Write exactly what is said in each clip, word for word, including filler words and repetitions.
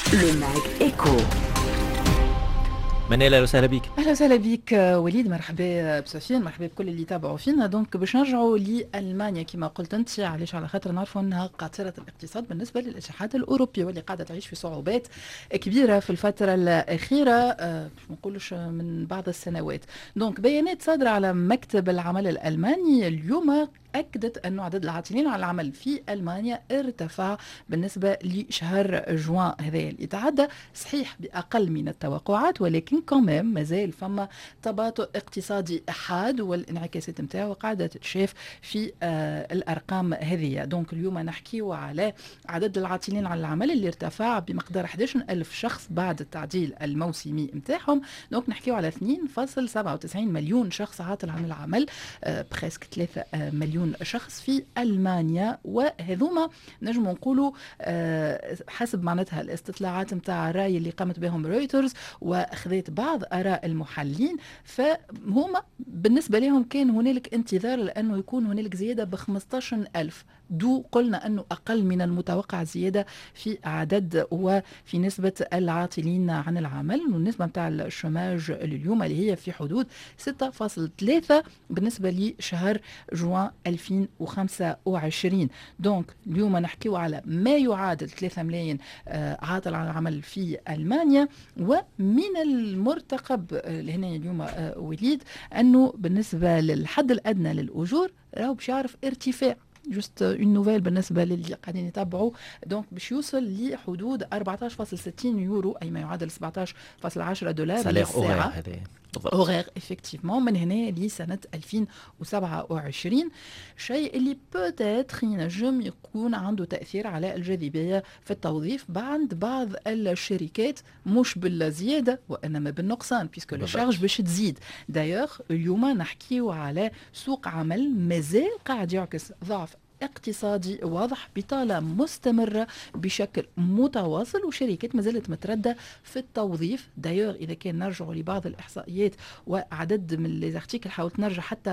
Le Mag Echo. منال، اهلا وسهلا بك. اهلا وسهلا بك وليد، مرحبا بسفيان، مرحبا بكل اللي يتابعوا فينا. دونك باش نرجعوا لالمانيا كما قلت انت، علاش؟ على خاطر نعرفوا انها قاطره الاقتصاد بالنسبه للاتحاد الاوروبي، واللي قاعده تعيش في صعوبات كبيره في الفتره الاخيره، أه ما نقولش من بعض السنوات. دونك بيانات صادره على مكتب العمل الالماني اليوم أكدت أن عدد العاطلين عن العمل في ألمانيا ارتفع بالنسبة لشهر جوان هذا، يتعدى صحيح بأقل من التوقعات، ولكن كمان مازال فما تباطؤ اقتصادي حاد، والانعكاسات نتاعو قاعدة تتشاف في آه الأرقام هذه. دونك اليوم نحكيو على عدد العاطلين عن العمل اللي ارتفع بمقدار أحد عشر ألف شخص بعد التعديل الموسمي نتاعهم. دونك نحكيو على اثنين فاصلة سبعة وتسعين مليون شخص عاطل عن العمل، آه بريسك ثلاثة مليون شخص في ألمانيا. وهذوما نجم نقولوا حسب معناتها الاستطلاعات متاع الرأي اللي قامت بهم رويترز وأخذت بعض آراء المحللين، فهما بالنسبة لهم كان هنالك انتظار لأنه يكون هنالك زيادة ب خمسة عشر ألف، دو قلنا أنه أقل من المتوقع زيادة في عدد وفي نسبة العاطلين عن العمل. والنسبة متاع الشماج اليوم اللي هي في حدود ستة فاصلة ثلاثة بالنسبة لشهر جوان ألفين وخمسة وعشرين. دونك اليوم نحكيو على ما يعادل ثلاثة ملايين عاطل عن العمل في ألمانيا. ومن المرتقب لهنا اليوم وليد أنه بالنسبة للحد الأدنى للأجور راهو باش يعرف ارتفاع، جوست اون نوفيل بالنسبه للي قاعدين يتابعوا. دونك باش يوصل لحدود أربعة عشر فاصلة ستين يورو، اي ما يعادل سبعة عشر فاصلة عشرة دولار للساعه. هذا أوغير إفكتيفمون من هنا لسنة ألفين وسبعة وعشرين، شيء اللي بوتيتر ينجم يكون عنده تأثير على الجاذبية في التوظيف بعد بعض الشركات، مش بالزيادة وإنما بالنقصان، بيسكو الشارج باش تزيد. دايوغ اليوم نحكيو على سوق عمل مازال قاعد يعكس ضعف اقتصادي واضح، بطالة مستمرة بشكل متواصل، وشركات ما زالت متردة في التوظيف. دايوغ إذا كان نرجع لبعض الإحصائيات وعدد من الارتيكل، حاولت نرجع حتى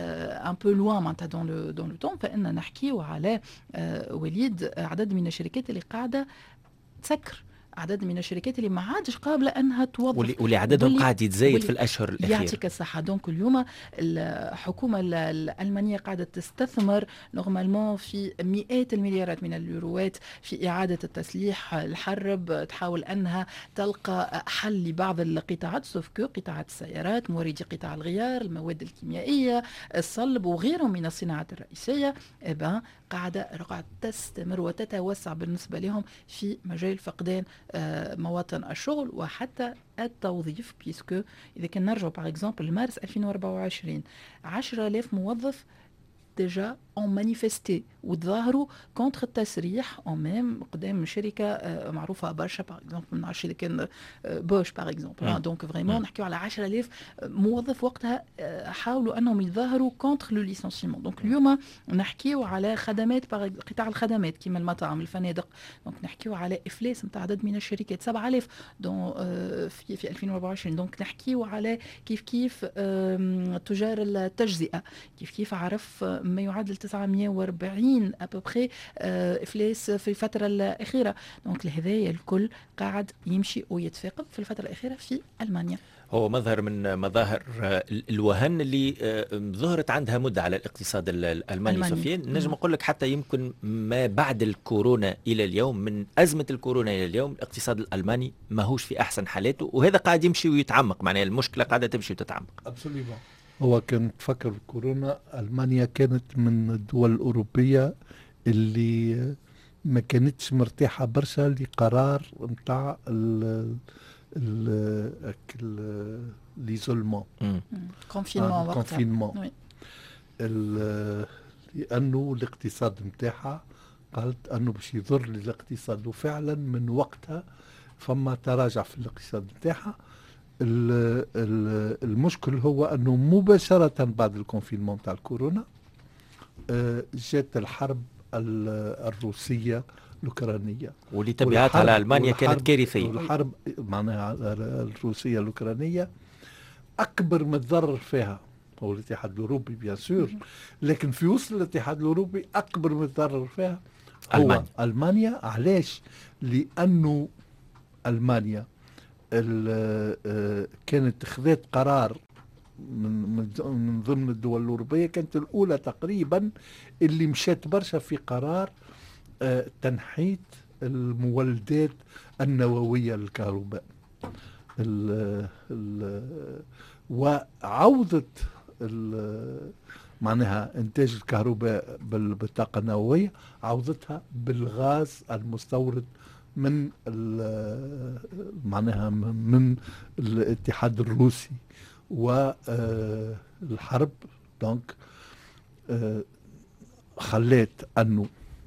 ان بو لوان معناتها دون لو دون لو طون، فإن نحكيو على آه وليد عدد من الشركات اللي قاعدة تسكر، عدد من الشركات اللي ما عادش قابله انها توظف، واللي, واللي عددهم قاعد يتزايد في الاشهر الاخيره. يعطيك الصحه. دونك اليوم الحكومه الالمانيه قاعده تستثمر نورمالمون في مئات المليارات من اليوروات في اعاده التسليح الحرب، تحاول انها تلقى حل لبعض القطاعات، سوف كو قطاعات السيارات، موردي قطاع الغيار، المواد الكيميائيه، الصلب وغيرهم من الصناعات الرئيسيه. إبا قاعده قاعده تستمر وتتوسع بالنسبه لهم في مجال فقدان مواطن الشغل وحتى التوظيف، بيسكو إذا كان نرجع باغ اكزومبل لمارس ألفين وأربعة وعشرين عشرة آلاف موظف ديجا اون مانيفستي وتظاهروا كونتر التسريح او ميم قدام شركه معروفه برشا، باغ اكزومبل ما نعرفش اذا كان بوش باغ اكزومبل. دونك فريمون نحكيو على عشرة آلاف موظف وقتها حاولوا انهم يظاهروا كونتر لو ليسونسيمون. دونك اليوم نحكيو على خدمات، قطاع الخدمات كيما المطاعم الفنادق، دونك نحكيو على افلاس نتاع عدد من الشركات سبعة آلاف دون في في ألفين وأربعة وعشرين. دونك نحكيو على كيف كيف تجار التجزئه، كيف كيف عرف ما يعادل تسعمائة وأربعين أبوبخي إفلاس في الفترة الأخيرة. دونك لهذايا الكل قاعد يمشي ويتفاقم في الفترة الأخيرة في ألمانيا. هو مظهر من مظاهر الوهن اللي ظهرت عندها مدة على الاقتصاد الألماني. سفيان، نجم أقول لك حتى يمكن ما بعد الكورونا إلى اليوم، من أزمة الكورونا إلى اليوم الاقتصاد الألماني ماهوش في أحسن حالاته، وهذا قاعد يمشي ويتعمق، معناه المشكلة قاعدة تمشي وتتعمق. أبسوليومون. هو كان تفكر بالكورونا، ألمانيا كانت من الدول الأوروبية اللي ما كانتش مرتاحة برشا لقرار متاع ليزولمون كونفينمون كونفينمون لأنه الاقتصاد متاعها قالت أنه باش يضر للاقتصاد، وفعلا من وقتها فما تراجع في الاقتصاد متاعها. المشكل هو أنه مباشرة بعد الكونفينمون تاع الكورونا جات الحرب الروسية الأوكرانية، واللي تبعات على ألمانيا كانت كارثية. والحرب معناها الروسية الأوكرانية أكبر متضرر فيها هو الاتحاد الأوروبي بيان سور، لكن في وسط الاتحاد الأوروبي أكبر متضرر فيها هو ألمانيا. ألمانيا علاش؟ لأنه ألمانيا كانت خذت قرار من من ضمن الدول الأوروبية، كانت الأولى تقريبا اللي مشات برشا في قرار تنحيت المولدات النووية للكهرباء ال ال وعودة معناها إنتاج الكهرباء بالطاقة النووية، عودتها بالغاز المستورد من معناها من الاتحاد الروسي. والحرب دونك خلات أنه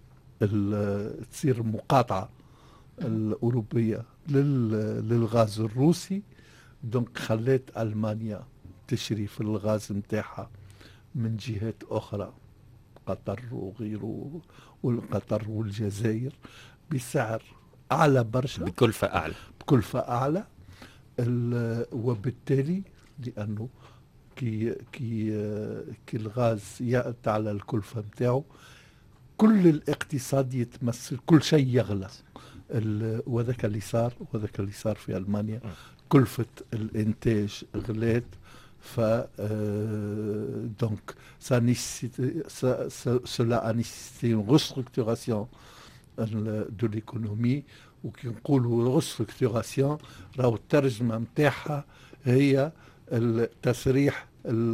تصير مقاطعة الأوروبية للغاز الروسي، دونك خلات ألمانيا تشري في الغاز متاعها من جهات أخرى، قطر وغيره، والقطر والجزائر بسعر أعلى برشا، بكلفة أعلى بكلفة أعلى. وبالتالي لأنه كي كي كي الغاز يأتي على الكلفة متاعه، كل الاقتصاد يتمثل، كل شيء يغلى. وذاك اللي صار وذاك اللي صار في ألمانيا، كلفة الإنتاج غلات. ف donc ça nécessite, ça, ça, cela a nécessité une restructuration de l'économie. وكي نقولوا restructuration راهو الترجمة متاعها هي التسريح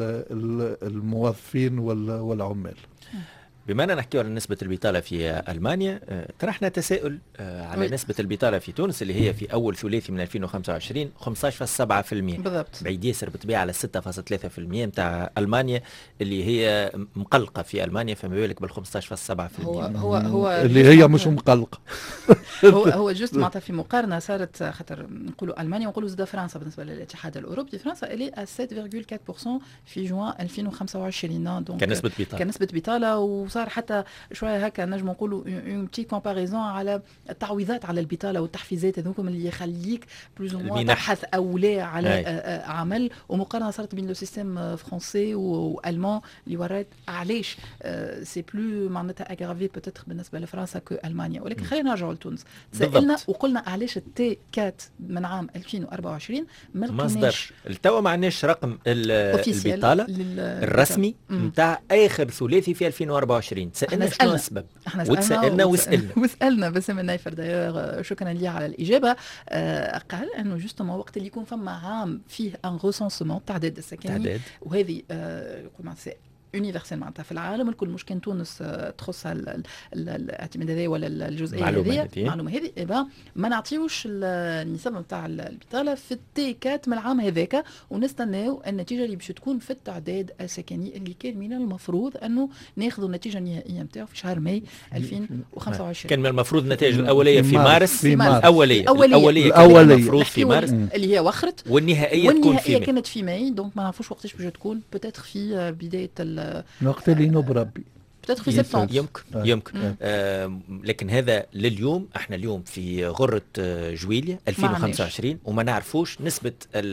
الموظفين والعمال. بما أننا نحكي على نسبة البطالة في ألمانيا، طرحنا تساؤل على وي. نسبة البطالة في تونس اللي هي في أول ثلاثي من ألفين وخمسة وعشرين خمسة عشر فاصلة سبعة بالمئة، بالضبط، بعيد ياسر بالطبيعة على ستة فاصلة ثلاثة بالمئة متاع ألمانيا اللي هي مقلقة في ألمانيا، فما بالك بال خمسة عشر فاصلة سبعة بالمئة هو هو هو اللي هي مش مقلقة. هو هو جست معناتها في مقارنة صارت، خاطر نقولوا ألمانيا ونقولوا زاد فرنسا بالنسبة للاتحاد الأوروبي، فرنسا اللي à سبعة فاصلة أربعة بالمئة في جوان ألفين وخمسة وعشرين، دونك كنسبة بطالة كنسبة بطالة. وصار حتى شويه هكا نجم نقولوا اون بتي كومباريزون على التعويضات على البطاله والتحفيزات هذوكم اللي يخليك بلوز او موان تبحث او لا على آه عمل. ومقارنه صارت بين لو سيستيم فرونسي والمان اللي ورات علاش آه سي بلو معناتها اغرافي بوتيتر بالنسبه لفرنسا كو المانيا. ولكن خلينا نرجعوا لتونس، سالنا وقلنا علاش التي أربعة من عام ألفين وأربعة وعشرين ما لقيناش التوا ما عندناش رقم البطاله الرسمي نتاع اخر ثلاثي في ألفين وأربعة وعشرين. سالنا شنو السبب، وتسالنا وسالنا وسالنا باسم النايفر دايوغ، شكرا ليه على الاجابه. آه قال انه جوستومون وقت اللي يكون فما عام فيه ان ريسونسمون تعداد السكني، وهذه آه يقول يونيفرسال معناتها في العالم الكل، مش كان تونس تخص الاعتماد هذا ولا الجزئيه هذه المعلومه هذه، إيه ما نعطيوش النسب نتاع البطاله في التي كات من العام هذاك، ونستناو النتيجه اللي باش تكون في التعداد السكني اللي كان من المفروض انه ناخذوا النتيجه النهائيه نتاعو في شهر ماي ألفين وخمسة وعشرين. كان من المفروض النتائج الاوليه في مارس، في مارس. الاوليه الاوليه الاوليه المفروض في مارس اللي هي وخرت، والنهائيه تكون في ماي، كانت في ماي. دونك ما نعرفوش وقتاش باش تكون، بوتيتر في بدايه وقت اللي نبربي بتدخل في سبتمبر يمكن آه. يمكن آه لكن هذا لليوم. احنا اليوم في غرة آه جويلية ألفين وخمسة وعشرين وما نعرفوش نسبة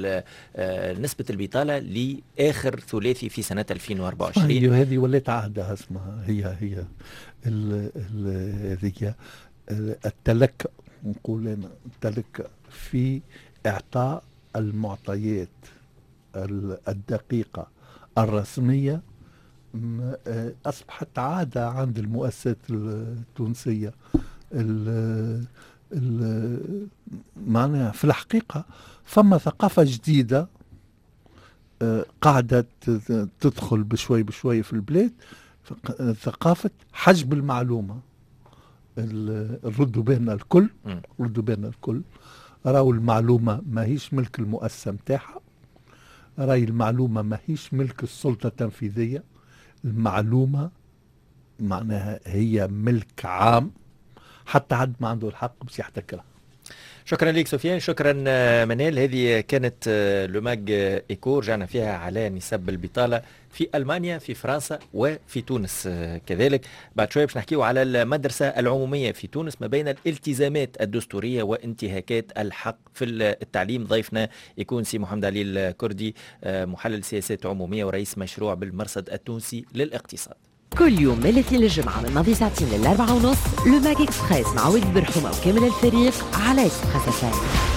آه نسبة البطالة لآخر ثلاثي في سنة ألفين وأربعة وعشرين. هذه ولات عادة اسمها، هي هي هذه التلك، نقول انا التلك في اعطاء المعطيات الدقيقة الرسمية، أصبحت عادة عند المؤسسات التونسية. معناها في الحقيقة فما ثقافة جديدة قاعدة تدخل بشوي بشوي في البلاد، ثقافة حجب المعلومة. ردوا بيننا الكل ردوا بيننا الكل راهو المعلومة ما هيش ملك المؤسسة متاعها، راهي المعلومة ما هيش ملك السلطة التنفيذية، المعلومة معناها هي ملك عام، حتى حد ما عنده الحق باش يحتكرها. شكرا لك سفيان، شكرا منال. هذه كانت لوماج إيكو رجعنا فيها على نسب البطالة في ألمانيا، في فرنسا وفي تونس كذلك. بعد شوية باش نحكيو على المدرسة العمومية في تونس ما بين الالتزامات الدستورية وانتهاكات الحق في التعليم. ضيفنا يكون سي محمد علي الكردي، محلل سياسات عمومية ورئيس مشروع بالمرصد التونسي للاقتصاد. كل يوم من الاثنين للجمعة من ماضي ساعتين للأربعة ونص لو ماك إكسبريس مع وليد برحومة وكامل الفريق على إكسبريس اف ام.